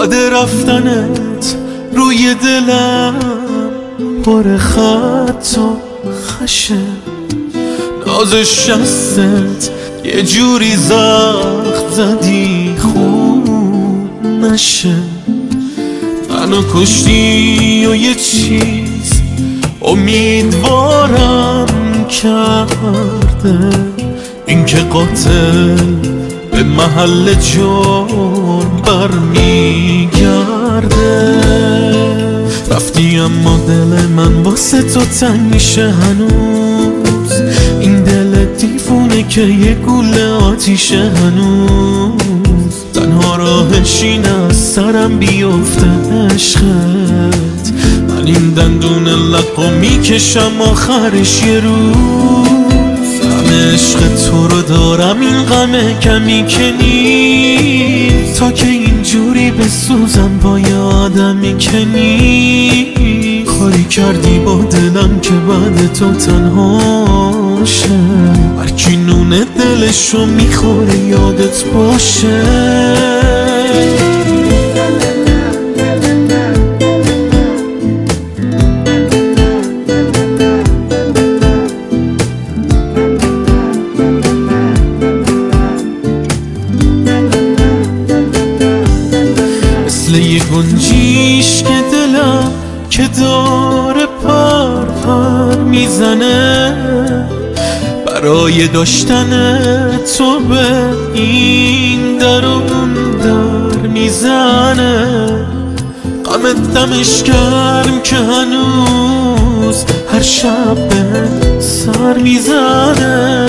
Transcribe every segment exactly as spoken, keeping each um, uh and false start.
باد رفتنت روی دلم پر خط و خشه، ناز شستت یه جوری زخم زدی خون نشه. منو کشتی و یه چیز امیدوارم کرده، این که قاتل به محل جرم برمیگرده. رفتی اما دل من واسه تو تنگ میشه هنوز، این دل دیوونه که یه گوله آتیشه هنوز. تنها راهش این از سرم بیفته عشقت، من این دندون لقو میکشم آخرش یه روز. همه عشق تو رو دارم این غمه کمی که نیست، تا که اینجوری بسوزم با یه آدمی که نیست. کاری کردی با دلم که بعد تو تنها شه، هرکی نونه دلشو میخوره یادت باشه. مثل یه گنجیش که دلم که داره پر پر میزنه، برای داشتن تو به این در و اون در میزنه. غمت دمش گرم که هنوز هر شب به سر میزنه.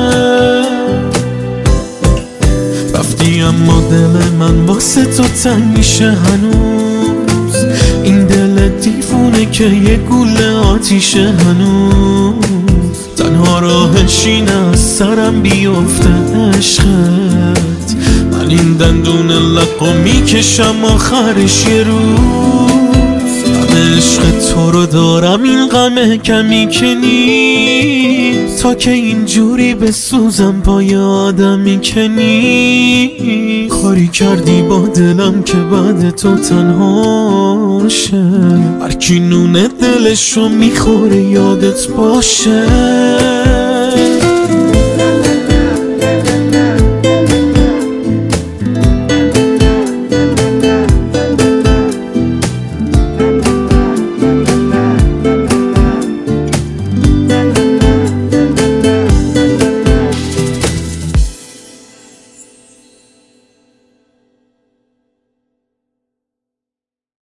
رفتی اما دل من واسه تو تنگ میشه هنوز، این دل دیوونه که یه گوله آتیشه هنوز. تنها راهش این از سرم بیفته عشقت، من این دندون لقو میکشم آخرش یه روز. همه عشق تو رو دارم این غمه کمی که نیست، تا که اینجوری بسوزم با یه آدمی که نیست. کاری کردی با دلم که بعد تو تنها شه، هرکی نونه دلشو میخوره یادت باشه.